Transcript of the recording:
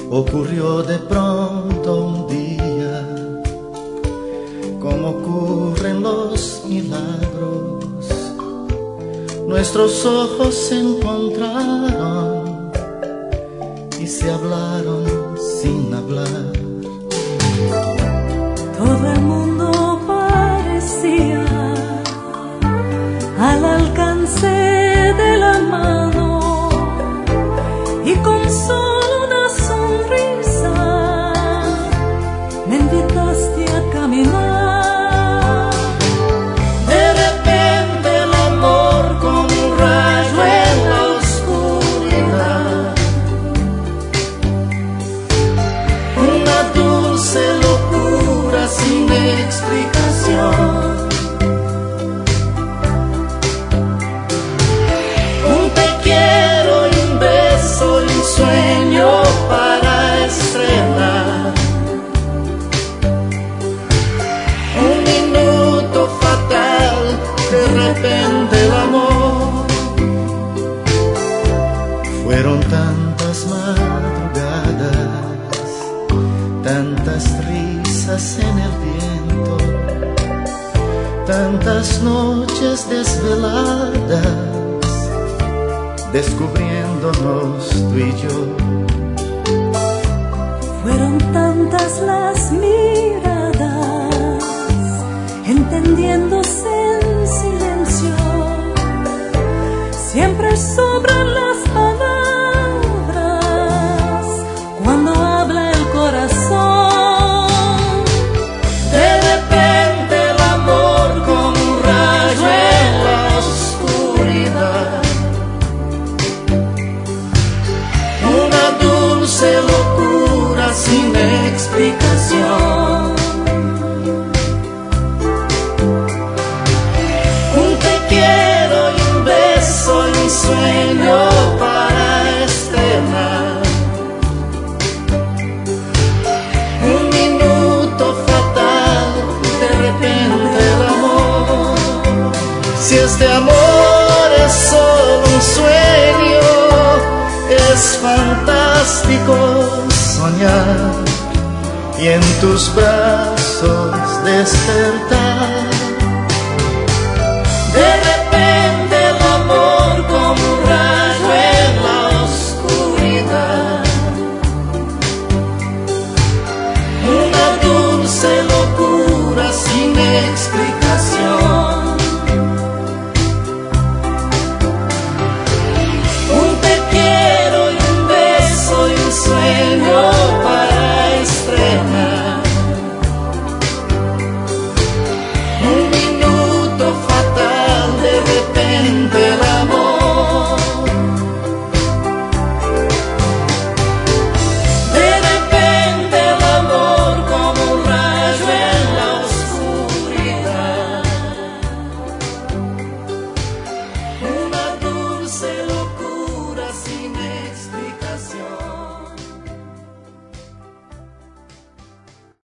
ocurrió de pronto un día, como ocurren los milagros. Nuestros ojos se encontraron y se hablaron sin hablar. Todo el mundo parecía al alcance de la mano, y con solo una sonrisa me invitaste a caminar. De repente el amor como un rayo en la oscuridad, una dulce locura sin explicación. Sueño para estrenar un minuto fatal, de repente el amor. Fueron tantas madrugadas, tantas risas en el viento, tantas noches desveladas, descubriéndonos tú y yo. Fueron tantas las miradas, entendiéndose en silencio. Siempre sobran las palabras cuando habla el corazón. De repente el amor como un rayo en la oscuridad, locura sin explicación. Un te quiero y un beso y un sueño para estrenar un minuto fatal, de repente el amor. Si este amor es solo un sueño, es fantástico soñar y en tus brazos despertar.